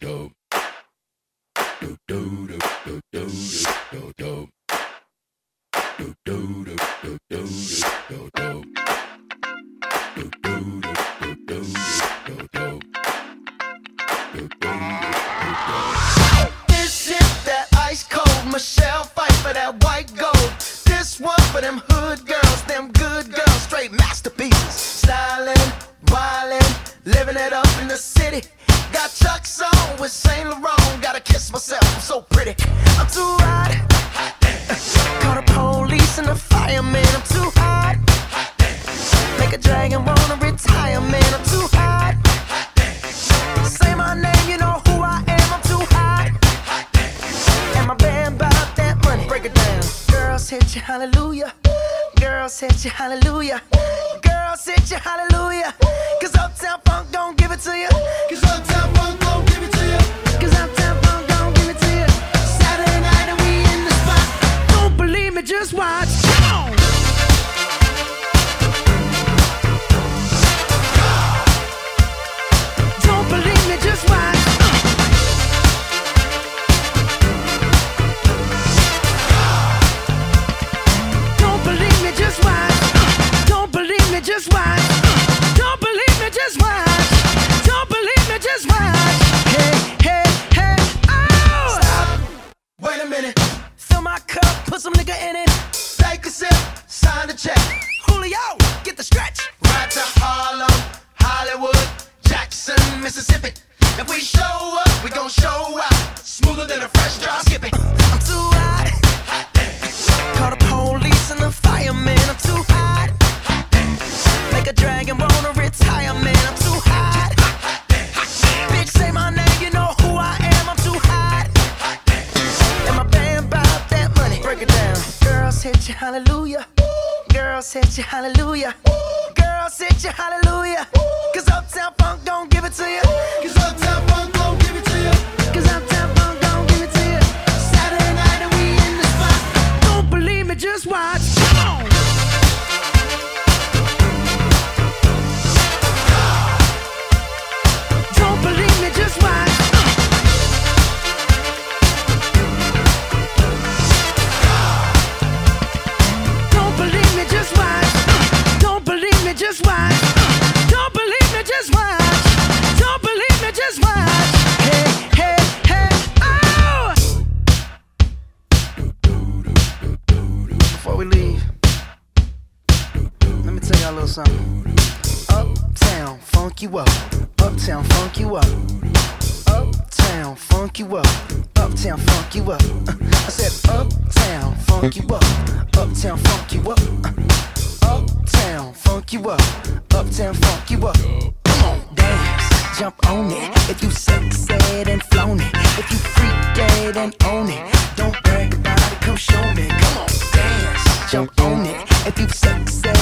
This is that ice cold Michelle fight for that white gold. This one for them hood girls, them good girls, straight masterpieces. Stylin', wildin', living it up in the city. Got Chuck's on with Saint Laurent. Gotta kiss myself, I'm so pretty. I'm too hot. Call the police and the fireman. I'm too hot. Make a dragon wanna retire, man. I'm too hot. Say my name, you know who I am. I'm too hot. And my band bought that money. Break it down. Girls hit you, hallelujah. Girls hit you, hallelujah. Girls hit you, hallelujah. Cause Uptown Funk don't give it to you. Cause Uptown Funk don't give it to you. Cause Uptown Funk don't give it to you. Saturday night and we in the spot. Don't believe me, just watch. Come on. Don't believe me, just watch. Don't believe me, just watch. Don't believe me, just watch. Don't believe me, just watch. Don't believe me, just watch. Hey, hey, hey, oh! Stop. Wait a minute. Fill my cup, put some nigga in it. Take a sip, sign the check. Julio, get the stretch. Right to Harlem, Hollywood, Jackson, Mississippi. If we show up, we gon' show out. Smoother than a fresh drop. Skip it. I'm too hot. Call the police and the fireman. I'm too hot. Make a dragon wanna retire, man. I'm too hot. Bitch, say my name, you know who I am. I'm too hot. And my band bought that money. Break it down. Girls hit you, hallelujah. Girls hit you, hallelujah. Girls hit you, hallelujah. Cause Uptown Funk don't give it to you. Cause Uptown Funk don't give it to you. Cause Uptown Funk don't give it to you. Saturday night and we in the spot. Don't believe me, just watch. Come on. Don't believe me, just watch. Don't believe me, just watch. Don't believe me, just watch. Don't believe me, just watch. Don't believe me, just watch. Hey, hey, hey, oh! Before we leave, let me tell y'all a little something. Uptown, funk you up. Uptown, funk you up. Uptown, funk you up. Uptown, funk you up. I said uptown, funk you up. Uptown, funk you up. Uptown, funk you up. Uptown, funk you up. Come on, dance, jump on it. If you sexed and flown it. If you freak dead and own it. Don't brag about it, come show me. Come on, dance, jump on it. If you sexed